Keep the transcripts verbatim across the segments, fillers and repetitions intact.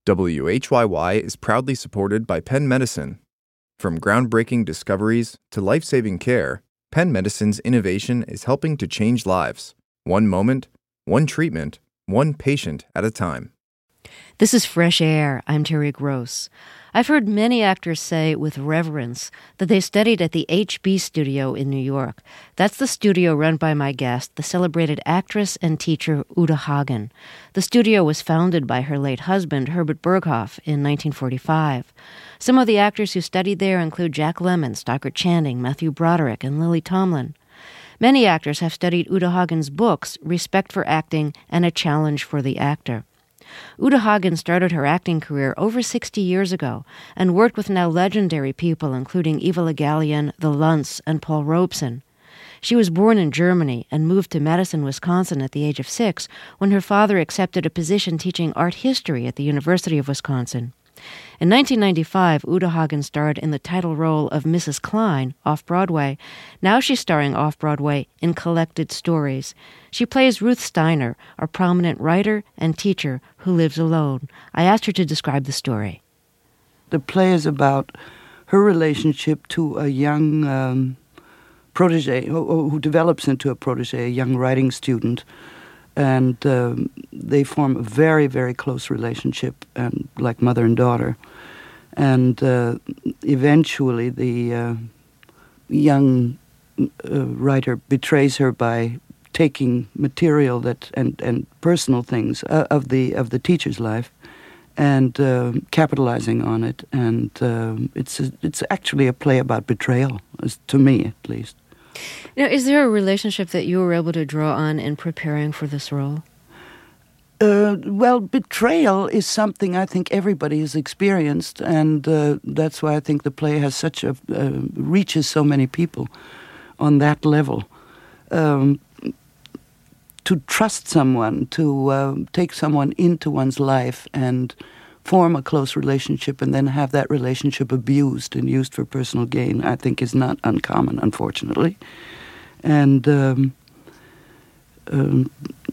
W H Y Y is proudly supported by Penn Medicine. From groundbreaking discoveries to life-saving care, Penn Medicine's innovation is helping to change lives, one moment, one treatment, one patient at a time. This is Fresh Air. I'm Terry Gross. I've heard many actors say with reverence that they studied at the H B Studio in New York. That's the studio run by my guest, the celebrated actress and teacher Uta Hagen. The studio was founded by her late husband, Herbert Berghoff, in nineteen forty-five. Some of the actors who studied there include Jack Lemmon, Stockard Channing, Matthew Broderick, and Lily Tomlin. Many actors have studied Uta Hagen's books, Respect for Acting and A Challenge for the Actor. Uta Hagen started her acting career over sixty years ago and worked with now legendary people including Eva Le Gallienne, The Luntz, and Paul Robeson. She was born in Germany and moved to Madison, Wisconsin at the age of six when her father accepted a position teaching art history at the University of Wisconsin. In nineteen ninety-five, Uta Hagen starred in the title role of Missus Klein off-Broadway. Now she's starring off-Broadway in Collected Stories. She plays Ruth Steiner, a prominent writer and teacher who lives alone. I asked her to describe the story. The play is about her relationship to a young um, protege, who, who develops into a protege, a young writing student. And um, they form a very, very close relationship, and like mother and daughter. And uh, eventually the uh, young uh, writer betrays her by taking material that and, and personal things uh, of the of the teacher's life and uh, capitalizing on it. And uh, it's a, it's actually a play about betrayal, as to me at least. Now, is there a relationship that you were able to draw on in preparing for this role? Uh, well, betrayal is something I think everybody has experienced, and uh, that's why I think the play has such a uh, reaches so many people on that level. Um, to trust someone, to uh, take someone into one's life and form a close relationship and then have that relationship abused and used for personal gain, I think is not uncommon, unfortunately. And um, um,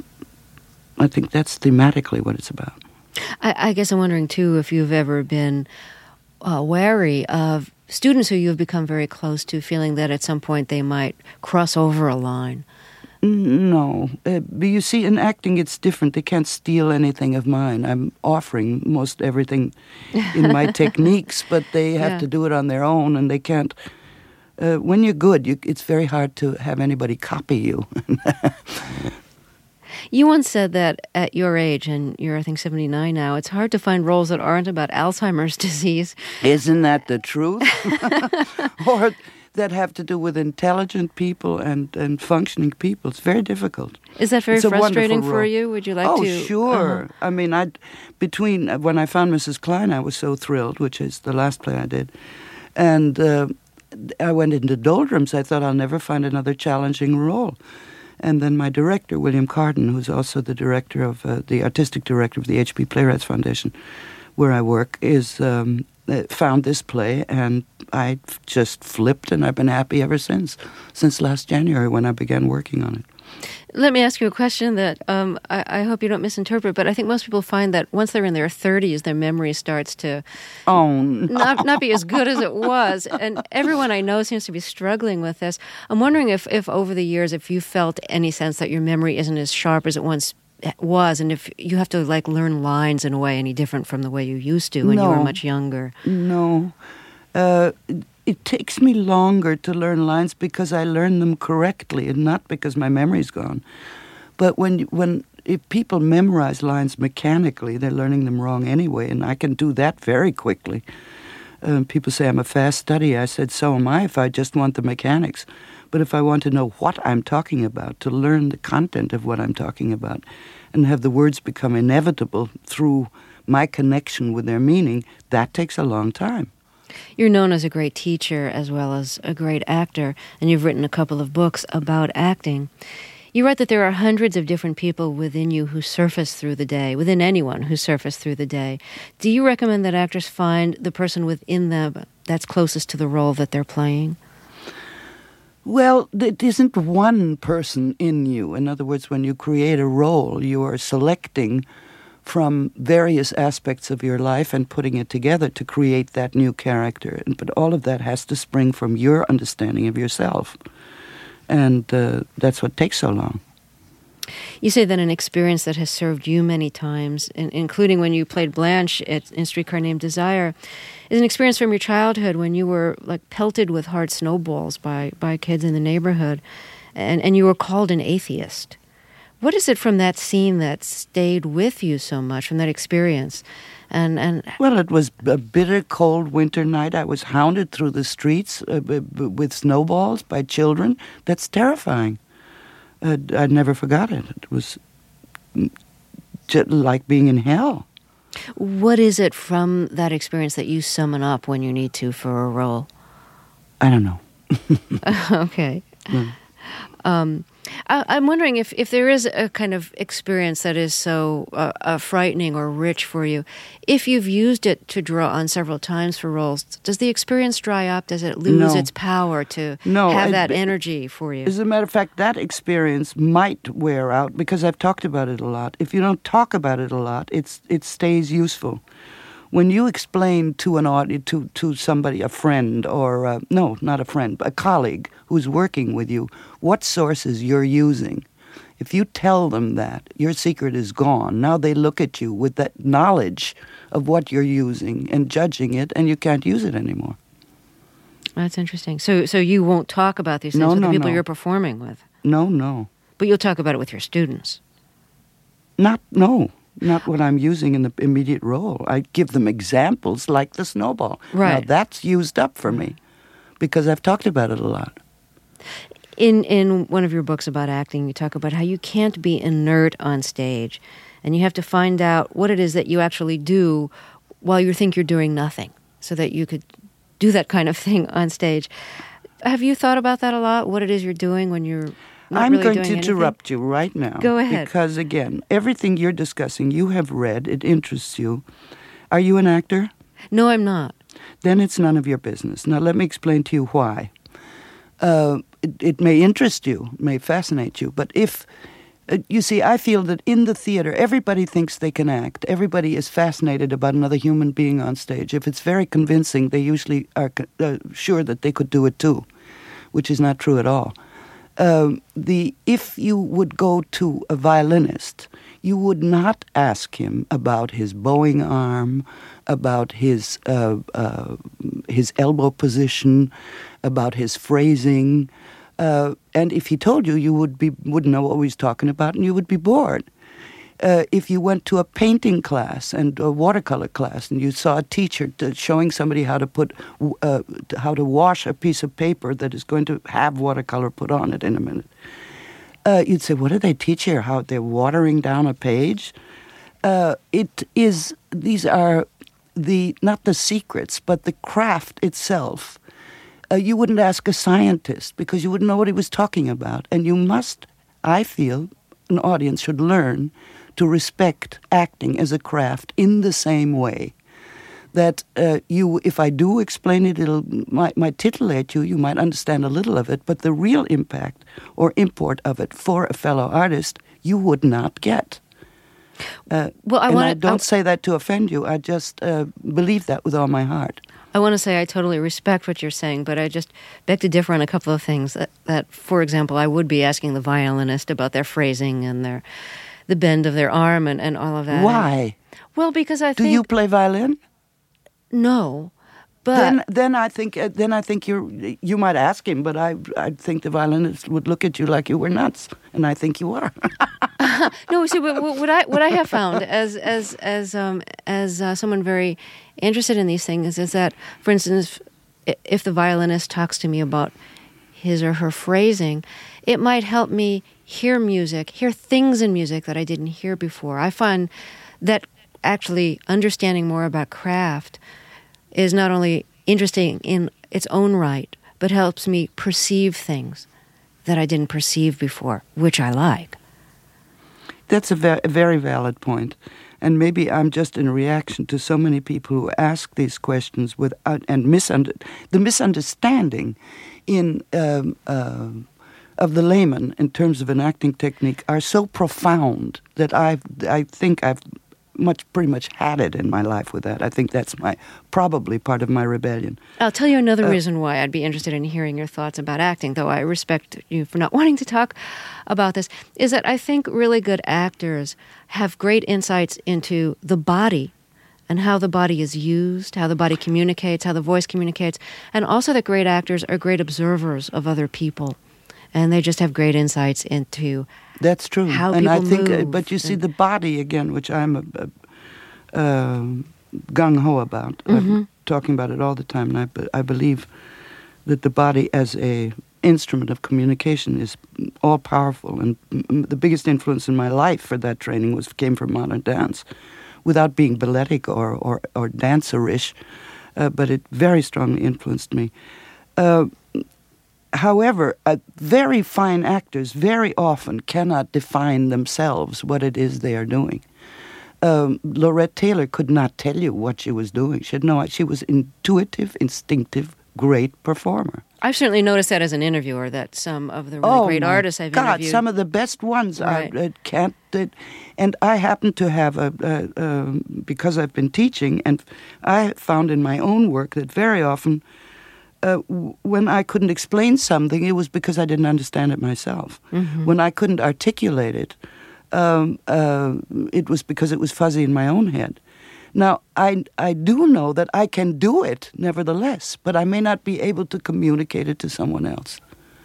I think that's thematically what it's about. I, I guess I'm wondering, too, if you've ever been uh, wary of students who you've become very close to, feeling that at some point they might cross over a line. No. Uh, but you see, in acting, it's different. They can't steal anything of mine. I'm offering most everything in my techniques, but they have yeah. to do it on their own, and they can't. Uh, when you're good, you, it's very hard to have anybody copy you. You once said that at your age, and you're, I think, seventy-nine now, it's hard to find roles that aren't about Alzheimer's disease. Isn't that the truth? Or that have to do with intelligent people and, and functioning people. It's very difficult. Is that very it's frustrating for you? Would you like oh, to? Oh, sure. Uh-huh. I mean, I between when I found Missus Klein, I was so thrilled, which is the last play I did, and uh, I went into doldrums. I thought I'll never find another challenging role. And then my director, William Carden, who's also the director of uh, the artistic director of the H B Playwrights Foundation, where I work, is um, found this play, and I just flipped, and I've been happy ever since, since last January when I began working on it. Let me ask you a question that um, I, I hope you don't misinterpret, but I think most people find that once they're in their thirties, their memory starts to oh, no. not, not be as good as it was. And everyone I know seems to be struggling with this. I'm wondering if, if over the years, if you felt any sense that your memory isn't as sharp as it once was, and if you have to like learn lines in a way any different from the way you used to when no. you were much younger. No. Uh, it takes me longer to learn lines because I learn them correctly and not because my memory's gone. But when when if people memorize lines mechanically, they're learning them wrong anyway, and I can do that very quickly. Um, people say I'm a fast study. I said, so am I if I just want the mechanics. But if I want to know what I'm talking about, to learn the content of what I'm talking about, and have the words become inevitable through my connection with their meaning, that takes a long time. You're known as a great teacher as well as a great actor, and you've written a couple of books about acting. You write that there are hundreds of different people within you who surface through the day, within anyone who surface through the day. Do you recommend that actors find the person within them that's closest to the role that they're playing? Well, it isn't one person in you. In other words, when you create a role, you are selecting from various aspects of your life and putting it together to create that new character. But all of that has to spring from your understanding of yourself. And uh, that's what takes so long. You say that an experience that has served you many times, in, including when you played Blanche at, in Streetcar Named Desire, is an experience from your childhood when you were like pelted with hard snowballs by, by kids in the neighborhood, and, and you were called an atheist. What is it from that scene that stayed with you so much, from that experience? And and Well, it was a bitter, cold winter night. I was hounded through the streets uh, b- b- with snowballs by children. That's terrifying. Uh, I never forgot it. It was just like being in hell. what is it from that experience that you summon up when you need to for a role? I don't know. Okay. Mm. Um, I, I'm wondering if, if there is a kind of experience that is so uh, uh, frightening or rich for you, if you've used it to draw on several times for roles, does the experience dry up? Does it lose No. its power to No, have it- that energy for you? As a matter of fact, that experience might wear out because I've talked about it a lot. If you don't talk about it a lot, it's it stays useful. When you explain to an audi- to to somebody, a friend, or uh, no, not a friend, but a colleague who's working with you, what sources you're using, if you tell them that, your secret is gone. Now they look at you with that knowledge of what you're using and judging it, and you can't use it anymore. That's interesting. So so you won't talk about these things No, with no, the people no. you're performing with, No, no, but you'll talk about it with your students. not no. Not what I'm using in the immediate role. I give them examples like the snowball. Right. Now that's used up for me because I've talked about it a lot. In in one of your books about acting, you talk about how you can't be inert on stage, and you have to find out what it is that you actually do while you think you're doing nothing, so that you could do that kind of thing on stage. Have you thought about that a lot? What it is you're doing when you're not I'm really going doing to anything? interrupt you right now. Go ahead. Because, again, everything you're discussing, you have read, it interests you. Are you an actor? No, I'm not. Then it's none of your business. Now, let me explain to you why. Uh, it, it may interest you, it may fascinate you, but if, uh, you see, I feel that in the theater, everybody thinks they can act. Everybody is fascinated about another human being on stage. If it's very convincing, they usually are uh, sure that they could do it too, which is not true at all. Um, the if you would go to a violinist, you would not ask him about his bowing arm, about his uh, uh, his elbow position, about his phrasing, uh, and if he told you, you would be wouldn't know what he was talking about, and you would be bored. Uh, if you went to a painting class and a watercolor class, and you saw a teacher to showing somebody how to put, uh, how to wash a piece of paper that is going to have watercolor put on it in a minute, uh, you'd say, "What do they teach here? How they're watering down a page?" Uh, it is. These are the not the secrets, but the craft itself. Uh, you wouldn't ask a scientist because you wouldn't know what he was talking about, and you must. I feel an audience should learn to respect acting as a craft in the same way that uh, you, if I do explain it, it'll might, might titillate you, you might understand a little of it, but the real impact or import of it for a fellow artist, you would not get. Uh, Well, I and wanna- I don't I- say that to offend you. I just uh, believe that with all my heart. I want to say I totally respect what you're saying, but I just beg to differ on a couple of things. That, that, for example, I would be asking the violinist about their phrasing and their the bend of their arm and, and all of that. Why? Well, because I Do think... you play violin? No, but... Then, then I think, uh, then I think you you might ask him, but I, I think the violinist would look at you like you were nuts, and I think you are. No, see, what, what I what I have found as as as um, as uh, someone very interested in these things is that, for instance, if, if the violinist talks to me about his or her phrasing, it might help me hear music, hear things in music that I didn't hear before. I find that actually understanding more about craft is not only interesting in its own right, but helps me perceive things that I didn't perceive before, which I like. That's a, ve- a very valid point. And maybe I'm just in reaction to so many people who ask these questions without, and misunder- the misunderstanding in um, uh, of the layman in terms of an acting technique are so profound that I I think I've much, pretty much had it in my life with that. I think that's my probably part of my rebellion. I'll tell you another Uh, reason why I'd be interested in hearing your thoughts about acting, though I respect you for not wanting to talk about this, is that I think really good actors have great insights into the body and how the body is used, how the body communicates, how the voice communicates, and also that great actors are great observers of other people. And they just have great insights into That's true. how and people I think, uh, move. But you see, and- the body again, which I'm a, a, um gung ho about. Mm-hmm. I'm talking about it all the time, and I, be- I believe that the body as a instrument of communication is all powerful. And m- the biggest influence in my life for that training was came from modern dance, without being balletic or or, or dancerish, uh, but it very strongly influenced me. Uh, However, uh, very fine actors very often cannot define themselves what it is they are doing. Um, Laurette Taylor could not tell you what she was doing. She had no. She was intuitive, instinctive, great performer. I've certainly noticed that as an interviewer, that some of the really great my artists I've God, interviewed... some of the best ones Right. are, uh, can't. Uh, and I happen to have a, uh, um, because I've been teaching, and I found in my own work that very often, Uh, w- when I couldn't explain something, it was because I didn't understand it myself. Mm-hmm. When I couldn't articulate it, um, uh, it was because it was fuzzy in my own head. Now, I, I do know that I can do it, nevertheless, but I may not be able to communicate it to someone else.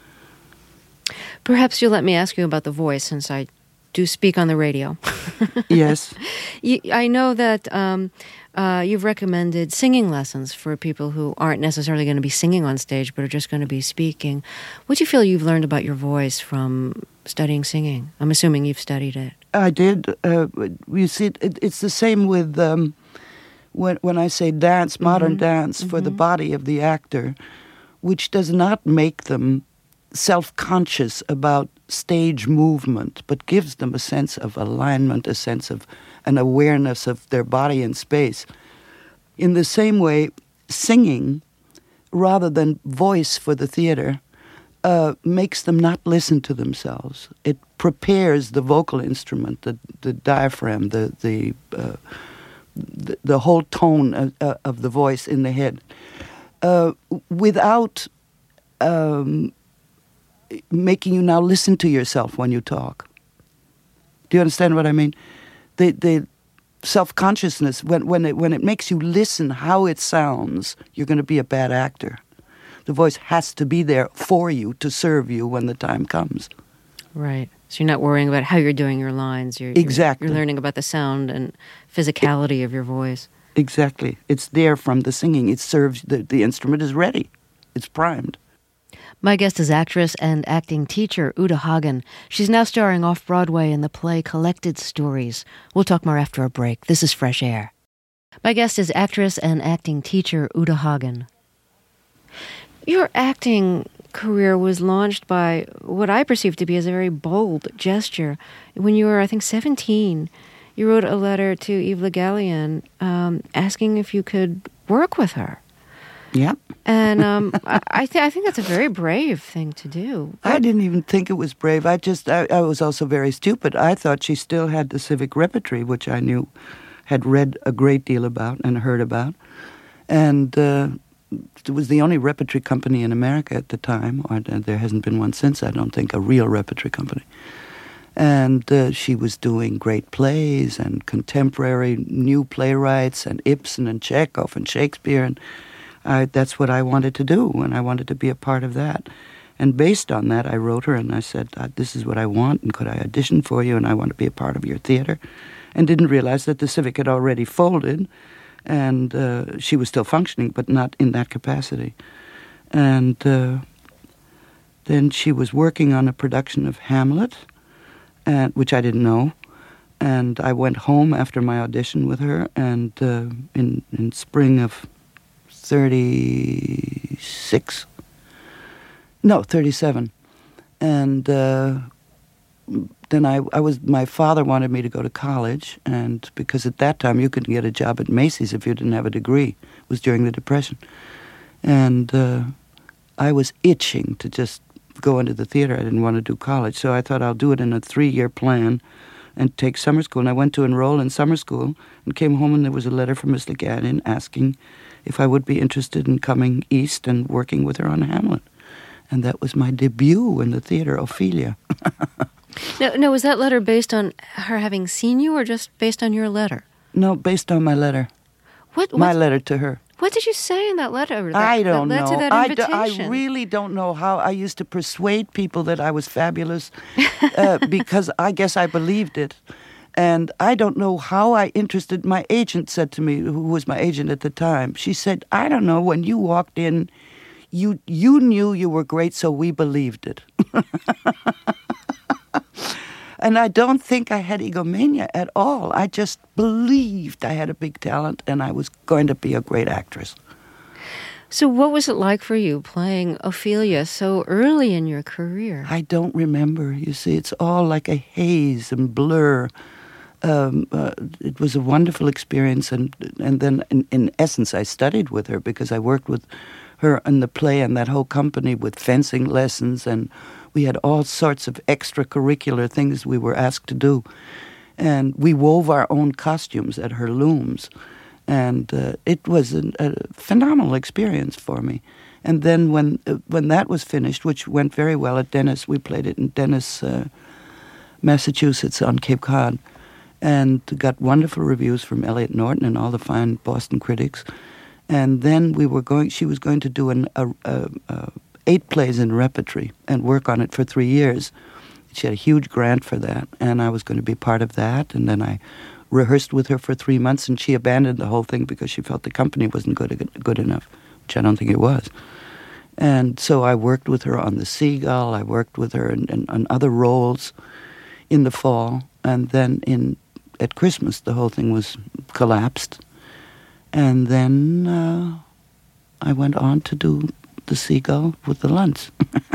Perhaps you'll let me ask you about the voice, since I do speak on the radio. Yes. You, I know that um, uh, you've recommended singing lessons for people who aren't necessarily going to be singing on stage, but are just going to be speaking. What do you feel you've learned about your voice from studying singing? I'm assuming you've studied it. I did. Uh, you see, it, it's the same with um, when when I say dance, modern Mm-hmm. dance for the body of the actor, which does not make them self-conscious about stage movement, but gives them a sense of alignment, a sense of an awareness of their body in space. In the same way, singing, rather than voice for the theater, uh, makes them not listen to themselves. It prepares the vocal instrument, the the diaphragm, the the uh, the, the whole tone of, uh, of the voice in the head, uh, without um, making you now listen to yourself when you talk. Do you understand what I mean? The the self-consciousness, when when it when it makes you listen how it sounds, you're going to be a bad actor. The voice has to be there for you to serve you when the time comes. Right. So you're not worrying about how you're doing your lines. You're, you're- Exactly. You're learning about the sound and physicality of your voice. Exactly. It's there from the singing. It serves, the, the instrument is ready. It's primed. My guest is actress and acting teacher Uta Hagen. She's now starring off-Broadway in the play Collected Stories. We'll talk more after a break. This is Fresh Air. My guest is actress and acting teacher Uta Hagen. Your acting career was launched by what I perceive to be as a very bold gesture. When you were, I think, seventeen, you wrote a letter to Yves Le Gallienne um, asking if you could work with her. Yeah. And um, I, I, th- I think that's a very brave thing to do. I didn't even think it was brave. I just, I, I was also very stupid. I thought she still had the civic repertory, which I knew, had read a great deal about and heard about. And uh, it was the only repertory company in America at the time, or there hasn't been one since, I don't think, a real repertory company. And uh, she was doing great plays and contemporary new playwrights and Ibsen and Chekhov and Shakespeare. And I, that's what I wanted to do, and I wanted to be a part of that. And based on that, I wrote her and I said, this is what I want, and could I audition for you, and I want to be a part of your theater. And didn't realize that the Civic had already folded, and uh, she was still functioning, but not in that capacity. And uh, then she was working on a production of Hamlet, and, which I didn't know. And I went home after my audition with her, and uh, in, in spring of thirty-six, no, thirty-seven. And uh, then I, I was, my father wanted me to go to college, and because at that time you couldn't get a job at Macy's if you didn't have a degree. It was during the Depression. And uh, I was itching to just go into the theater. I didn't want to do college, so I thought I'll do it in a three-year plan and take summer school. And I went to enroll in summer school and came home, and there was a letter from Miss Legadian asking if I would be interested in coming east and working with her on Hamlet. And that was my debut in the theater, Ophelia. Now, now, was that letter based on her having seen you or just based on your letter? No, based on my letter. What? My letter to her. What did you say in that letter? That, I don't that led know. To that I, invitation? d- I really don't know how. I used to persuade people that I was fabulous uh, because I guess I believed it. And I don't know how I interested. My agent said to me, who was my agent at the time, she said, I don't know, when you walked in, you you knew you were great, so we believed it. And I don't think I had egomania at all. I just believed I had a big talent and I was going to be a great actress. So what was it like for you playing Ophelia so early in your career? I don't remember. You see, it's all like a haze and blur. Um, uh, it was a wonderful experience. And and then, in, in essence, I studied with her because I worked with her in the play and that whole company with fencing lessons, and we had all sorts of extracurricular things we were asked to do. And we wove our own costumes at her looms. And uh, it was an, a phenomenal experience for me. And then when uh, when that was finished, which went very well at Dennis, we played it in Dennis, uh, Massachusetts on Cape Cod, and got wonderful reviews from Elliot Norton and all the fine Boston critics. And then we were going, she was going to do an, a, a, a eight plays in repertory and work on it for three years. She had a huge grant for that, and I was going to be part of that. And then I rehearsed with her for three months, and she abandoned the whole thing because she felt the company wasn't good good enough, which I don't think it was. And so I worked with her on The Seagull. I worked with her in, in, on other roles in the fall. And then in at Christmas, the whole thing was collapsed. And then uh, I went on to do The Seagull with the Luntz.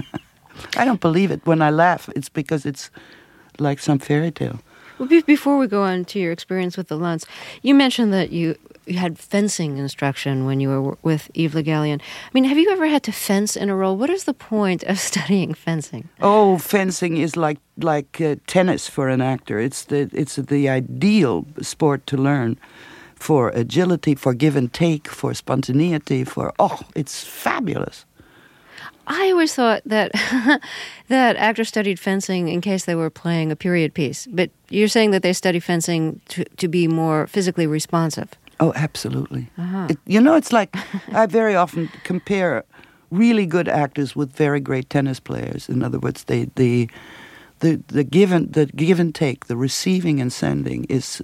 I don't believe it. When I laugh, it's because it's like some fairy tale. Well, be- before we go on to your experience with the Luntz, you mentioned that you, you had fencing instruction when you were with Eve Le Gallienne. I mean, have you ever had to fence in a role? What is the point of studying fencing? Oh, fencing is like like uh, tennis for an actor. It's the it's the ideal sport to learn. For agility, for give and take, for spontaneity, for, oh, it's fabulous. I always thought that that actors studied fencing in case they were playing a period piece. But you're saying that they study fencing to, to be more physically responsive. Oh, absolutely. Uh-huh. It, you know, it's like I very often compare really good actors with very great tennis players. In other words, they, the, the, the, give and, the give and take, the receiving and sending is...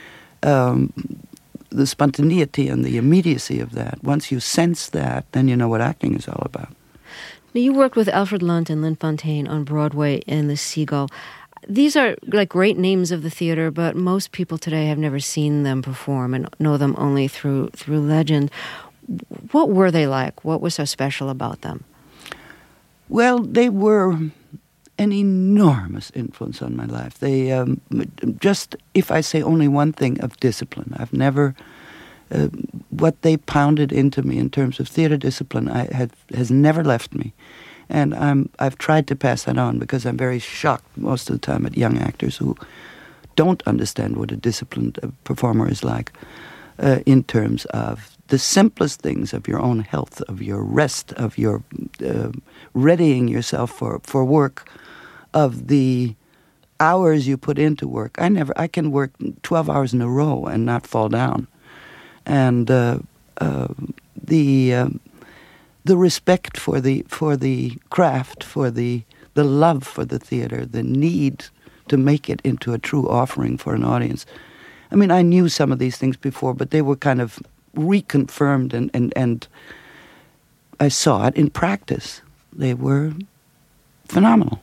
Um, the spontaneity and the immediacy of that. Once you sense that, then you know what acting is all about. Now, you worked with Alfred Lunt and Lynn Fontanne on Broadway in The Seagull. These are like great names of the theater, but most people today have never seen them perform and know them only through through legend. What were they like? What was so special about them? Well, they were an enormous influence on my life. They um, just, if I say only one thing, of discipline. I've never, uh, what they pounded into me in terms of theater discipline, I had has never left me, and I'm I've tried to pass that on because I'm very shocked most of the time at young actors who don't understand what a disciplined uh, performer is like, uh, in terms of the simplest things of your own health, of your rest, of your uh, readying yourself for for work. Of the hours you put into work. I never, I can work twelve hours in a row and not fall down. And uh, uh, the uh, the respect for the for the craft, for the the love for the theater, the need to make it into a true offering for an audience. I mean, I knew some of these things before, but they were kind of reconfirmed, and and, and I saw it in practice. They were phenomenal.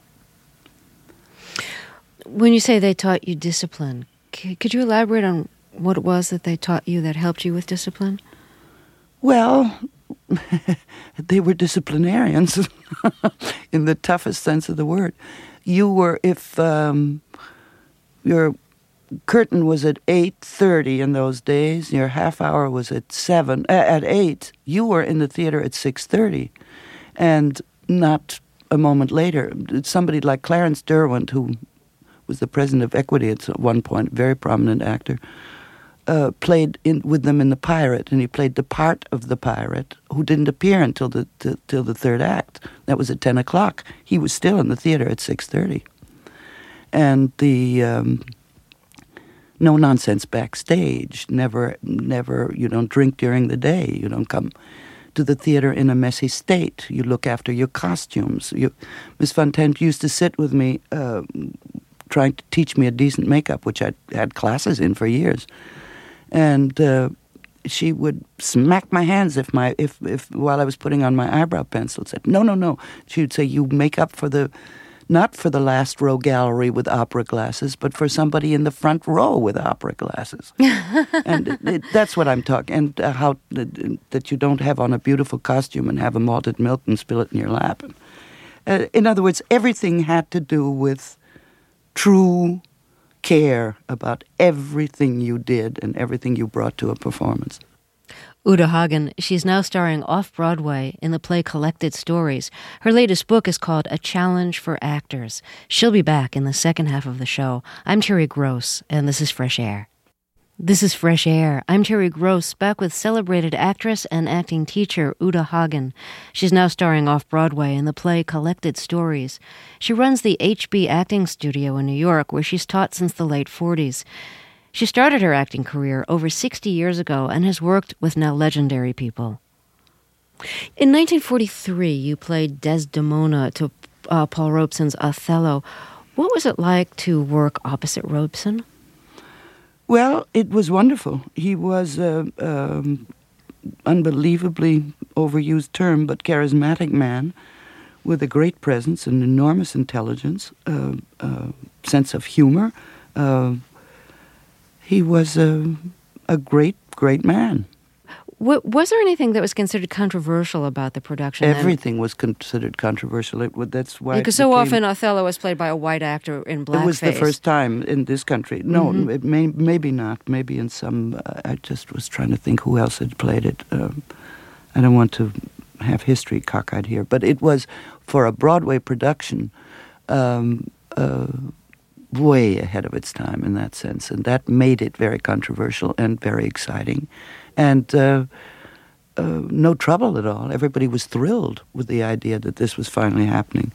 When you say they taught you discipline, c- could you elaborate on what it was that they taught you that helped you with discipline? Well, they were disciplinarians in the toughest sense of the word. You were, if um, your curtain was at eight thirty in those days, your half hour was at seven, uh, at eight, you were in the theater at six thirty. And not a moment later, somebody like Clarence Derwent, who was the president of Equity at one point, very prominent actor, uh, played in, with them in The Pirate, and he played the part of the pirate who didn't appear until the t- till the third act. That was at ten o'clock. He was still in the theater at six thirty. And the um, no nonsense backstage. Never, never. You don't drink during the day. You don't come to the theater in a messy state. You look after your costumes. You, Miss Fontaine used to sit with me, uh, trying to teach me a decent makeup, which I had classes in for years, and uh, she would smack my hands if my if if while I was putting on my eyebrow pencil. Said no, no, no. She would say, "You make up for the." Not for the last row gallery with opera glasses, but for somebody in the front row with opera glasses. And it, it, that's what I'm talking. And uh, how uh, that you don't have on a beautiful costume and have a malted milk and spill it in your lap. And, uh, in other words, everything had to do with true care about everything you did and everything you brought to a performance. Uta Hagen, she's now starring off-Broadway in the play Collected Stories. Her latest book is called A Challenge for Actors. She'll be back in the second half of the show. I'm Terry Gross, and this is Fresh Air. This is Fresh Air. I'm Terry Gross, back with celebrated actress and acting teacher Uta Hagen. She's now starring off-Broadway in the play Collected Stories. She runs the H B Acting Studio in New York, where she's taught since the late forties. She started her acting career over sixty years ago and has worked with now legendary people. In nineteen forty-three, you played Desdemona to uh, Paul Robeson's Othello. What was it like to work opposite Robeson? Well, it was wonderful. He was an um, unbelievably overused term, but charismatic man with a great presence, an enormous intelligence, uh, uh, sense of humor. Uh, he was a, a great, great man. W- was there anything that was considered controversial about the production? Everything then? was considered controversial. It, that's why. Because so often Othello was played by a white actor in blackface. It was the first time in this country. No, mm-hmm. it may, maybe not. Maybe in some. Uh, I just was trying to think who else had played it. Um, I don't want to have history cockeyed here, but it was for a Broadway production. Um, uh, way ahead of its time in that sense, and that made it very controversial and very exciting, and uh, uh, no trouble at all. Everybody was thrilled with the idea that this was finally happening.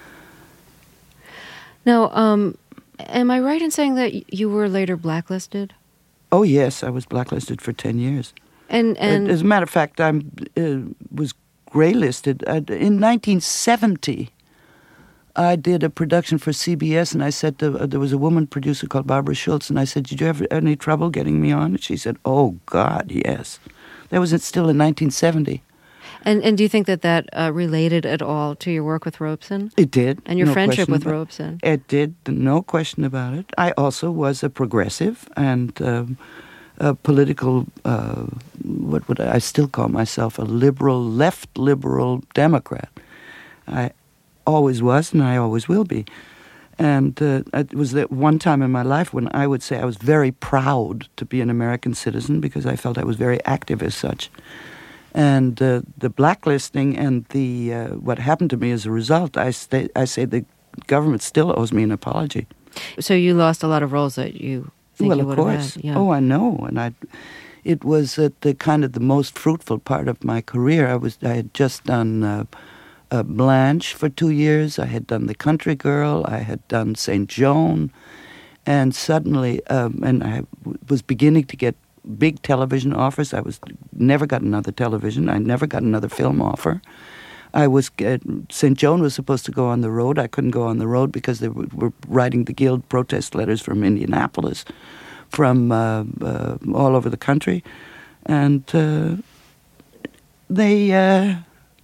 Now, um, am I right in saying that you were later blacklisted? Oh yes, I was blacklisted for ten years. And and as a matter of fact, I uh, was graylisted in nineteen seventy. I did a production for C B S, and I said to, uh, there was a woman producer called Barbara Schultz, and I said, "Did you have any trouble getting me on?" And she said, "Oh God, yes." That was still in nineteen seventy. And and do you think that that uh, related at all to your work with Robeson? It did. And your no friendship with about, Robeson? It did. No question about it. I also was a progressive and um, a political. Uh, what would I, I still call myself? A liberal, left liberal Democrat. I. Always was, and I always will be. And uh, it was that one time in my life when I would say I was very proud to be an American citizen because I felt I was very active as such. And uh, the blacklisting and the uh, what happened to me as a result, I, sta- I say the government still owes me an apology. So you lost a lot of roles that you think well, you would of course. have had. Yeah. Oh, I know. And I, it was uh, the kind of the most fruitful part of my career. I was I had just done. Uh, Uh, Blanche for two years. I had done The Country Girl. I had done Saint Joan. And suddenly, um, and I w- was beginning to get big television offers. I was never got another television. I never got another film offer. I was, uh, Saint Joan was supposed to go on the road. I couldn't go on the road because they w- were writing the Guild protest letters from Indianapolis, from uh, uh, all over the country. And uh, they... Uh,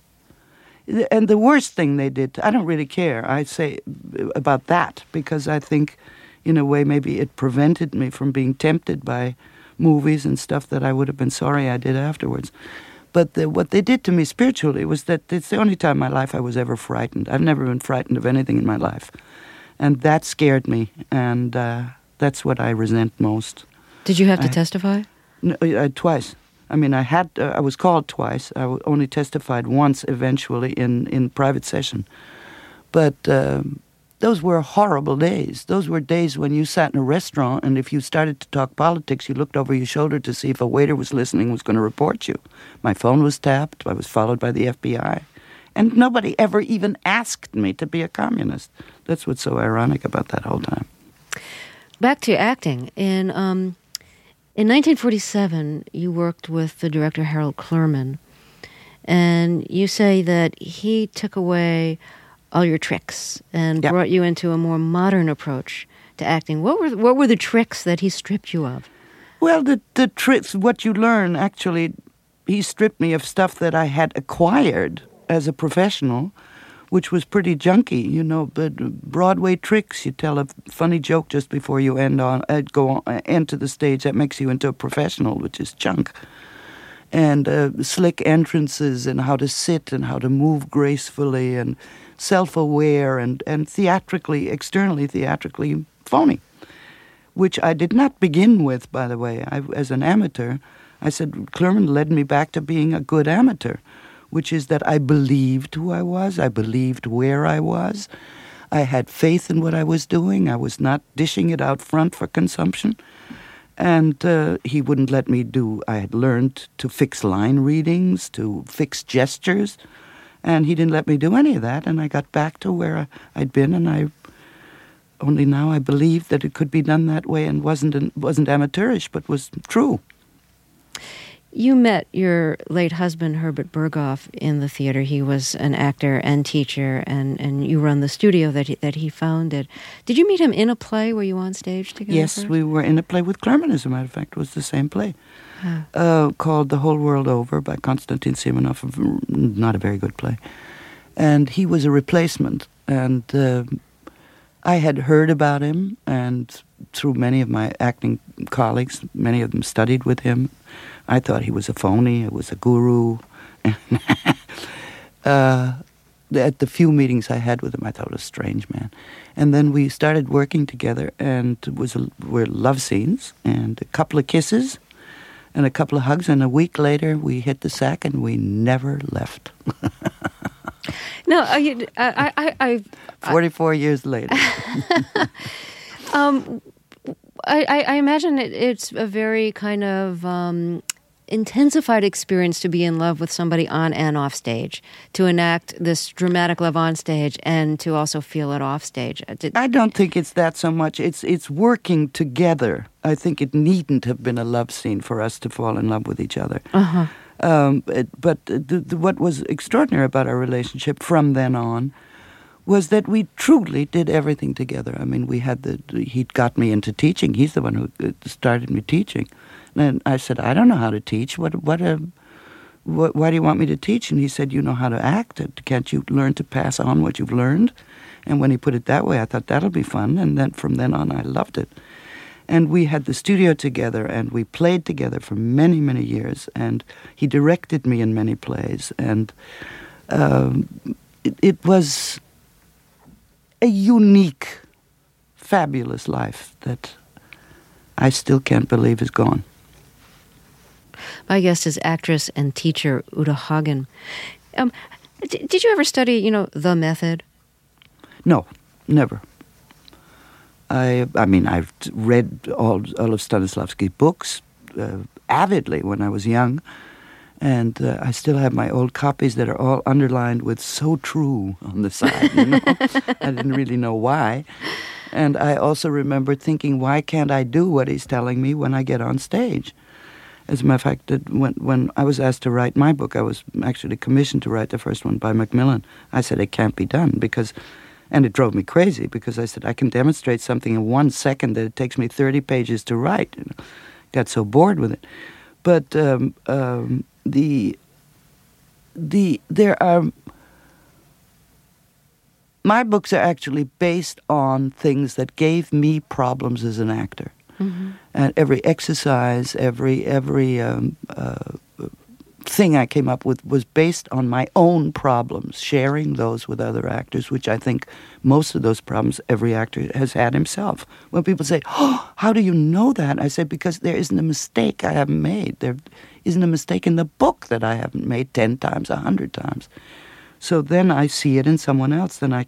And the worst thing they did, I don't really care, I say about that, because I think, in a way, maybe it prevented me from being tempted by movies and stuff that I would have been sorry I did afterwards. But the, what they did to me spiritually was that it's the only time in my life I was ever frightened. I've never been frightened of anything in my life. And that scared me, and uh, that's what I resent most. Did you have to I, testify? No, uh, twice. I mean, I had uh, I was called twice. I only testified once eventually in, in private session. But um, those were horrible days. Those were days when you sat in a restaurant, and if you started to talk politics, you looked over your shoulder to see if a waiter was listening, was going to report you. My phone was tapped. I was followed by the F B I. And nobody ever even asked me to be a communist. That's what's so ironic about that whole time. Back to acting. In, um, in nineteen forty-seven, you worked with the director Harold Clurman, and you say that he took away all your tricks and yep. brought you into a more modern approach to acting. What were what were the tricks that he stripped you of? Well, the, the tricks, what you learn, actually, he stripped me of stuff that I had acquired as a professional, which was pretty junky, you know. But Broadway tricks, you tell a funny joke just before you end on uh, go on, enter the stage, that makes you into a professional, which is junk. And uh, slick entrances and how to sit and how to move gracefully and self-aware and, and theatrically, externally theatrically phony, which I did not begin with, by the way. I, as an amateur, I said, Clurman led me back to being a good amateur, which is that I believed who I was, I believed where I was, I had faith in what I was doing, I was not dishing it out front for consumption. And uh, he wouldn't let me do, I had learned to fix line readings, to fix gestures, and he didn't let me do any of that, and I got back to where I'd been, and I only now I believe that it could be done that way and wasn't wasn't amateurish, but was true. You met your late husband, Herbert Berghoff, in the theater. He was an actor and teacher, and, and you run the studio that he, that he founded. Did you meet him in a play? Were you on stage together? Yes, first? We were in a play with Clurman, as a matter of fact. It was the same play. Huh. Uh, called The Whole World Over by Konstantin Simonov, not a very good play. And he was a replacement. And uh, I had heard about him, and through many of my acting colleagues, many of them studied with him. I thought he was a phony, he was a guru. uh, at the few meetings I had with him, I thought he was a strange man. And then we started working together, and it was a, were love scenes, and a couple of kisses, and a couple of hugs, and a week later we hit the sack, and we never left. No, I, I, I, I Forty-four I, years later. um, I, I imagine it, it's a very kind of um, intensified experience to be in love with somebody on and off stage, to enact this dramatic love on stage and to also feel it off stage. Did, I don't think it's that so much. It's it's working together. I think it needn't have been a love scene for us to fall in love with each other. Uh-huh. Um, it, but the, the, what was extraordinary about our relationship from then on was that we truly did everything together. I mean, we had the, he got me into teaching. He's the one who started me teaching. And I said, I don't know how to teach. What, what, a, what, why do you want me to teach? And he said, you know how to act. Can't you learn to pass on what you've learned? And when he put it that way, I thought that'll be fun. And then from then on, I loved it. And we had the studio together, and we played together for many, many years. And he directed me in many plays. And um, it, it was a unique, fabulous life that I still can't believe is gone. My guest is actress and teacher Uta Hagen. Um, d- did you ever study, you know, the method? No, never. I I mean, I've read all, all of Stanislavski's books uh, avidly when I was young, and uh, I still have my old copies that are all underlined with "so true" on the side. You know, I didn't really know why, and I also remember thinking, why can't I do what he's telling me when I get on stage? As a matter of fact, that when when I was asked to write my book, I was actually commissioned to write the first one by Macmillan. I said it can't be done because. And it drove me crazy because I said, I can demonstrate something in one second that it takes me thirty pages to write. You know, got so bored with it. But um, um, the the there are... My books are actually based on things that gave me problems as an actor. Mm-hmm. And every exercise, every every um, uh, thing I came up with was based on my own problems, sharing those with other actors, which I think most of those problems every actor has had himself. When people say, oh, how do you know that? I say, because there isn't a mistake I haven't made. There isn't a mistake in the book that I haven't made ten times, a hundred times. So then I see it in someone else, then I can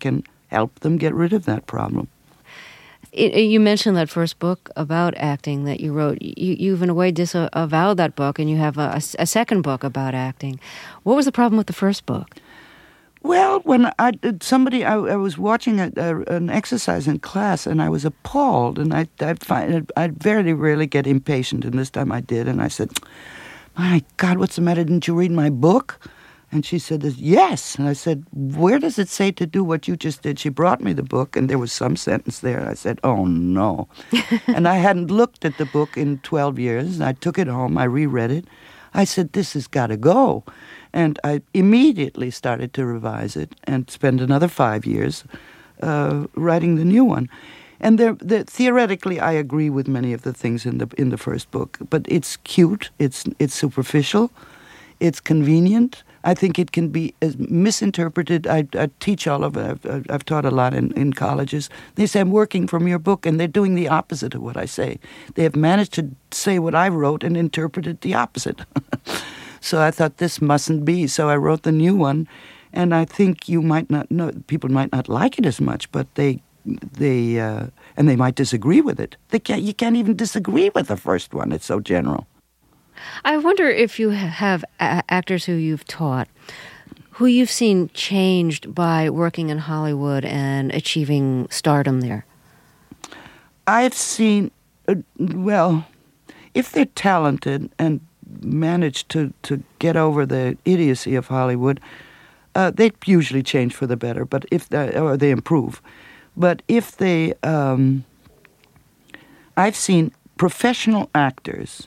help them get rid of that problem. It, you mentioned that first book about acting that you wrote. You, you've in a way disavowed that book, and you have a, a second book about acting. What was the problem with the first book? Well, when I somebody I, I was watching a, a, an exercise in class, and I was appalled, and I I find I very rarely get impatient, and this time I did, and I said, "My God, what's the matter? Didn't you read my book?" And she said, "Yes." And I said, "Where does it say to do what you just did?" She brought me the book, and there was some sentence there. And I said, "Oh, no." And I hadn't looked at the book in twelve years. And I took it home. I reread it. I said, "This has got to go." And I immediately started to revise it and spend another five years uh, writing the new one. And there, there, theoretically, I agree with many of the things in the in the first book. But it's cute. It's it's superficial. It's convenient. I think it can be misinterpreted. I, I teach all of it. I've, I've taught a lot in, in colleges. They say, "I'm working from your book," and they're doing the opposite of what I say. They have managed to say what I wrote and interpret it the opposite. So I thought this mustn't be. So I wrote the new one, and I think you might not know, people might not like it as much, but they, they, uh, and they might disagree with it. They can't. You can't even disagree with the first one. It's so general. I wonder if you have a- actors who you've taught, who you've seen changed by working in Hollywood and achieving stardom there. I've seen, uh, well, if they're talented and manage to, to get over the idiocy of Hollywood, uh, they usually change for the better. But if they, or they improve, but if they, um, I've seen professional actors,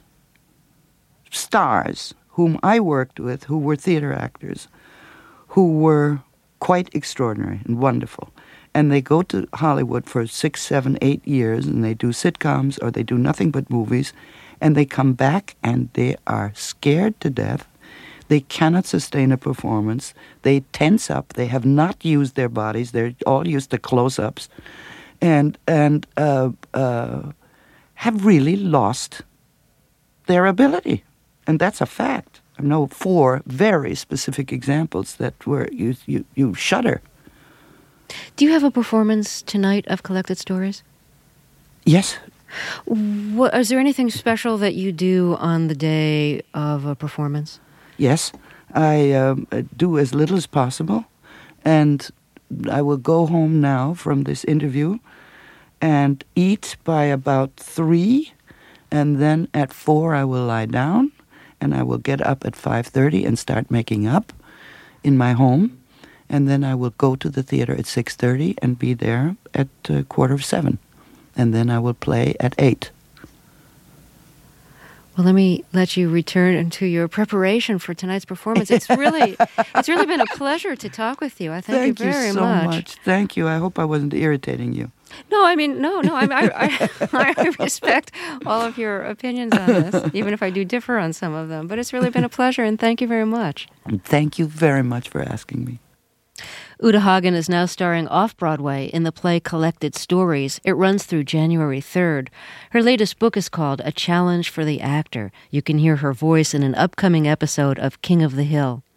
stars whom I worked with, who were theater actors, who were quite extraordinary and wonderful. And they go to Hollywood for six, seven, eight years, and they do sitcoms or they do nothing but movies, and they come back and they are scared to death. They cannot sustain a performance. They tense up. They have not used their bodies. They're all used to close-ups, and and uh, uh, have really lost their ability. And that's a fact. I know four very specific examples that where you, you, you shudder. Do you have a performance tonight of Collected Stories? Yes. What, is there anything special that you do on the day of a performance? Yes. I um, do as little as possible. And I will go home now from this interview and eat by about three. And then at four I will lie down. And I will get up at five thirty and start making up in my home. And then I will go to the theater at six thirty and be there at uh, quarter of seven. And then I will play at eight. Well, let me let you return into your preparation for tonight's performance. It's really, it's really been a pleasure to talk with you. I thank, thank you very you so much. much. Thank you. I hope I wasn't irritating you. No, I mean, no, no. I, I, I, I respect all of your opinions on this, even if I do differ on some of them. But it's really been a pleasure, and thank you very much. Thank you very much for asking me. Uta Hagen is now starring off-Broadway in the play Collected Stories. It runs through January third. Her latest book is called A Challenge for the Actor. You can hear her voice in an upcoming episode of King of the Hill.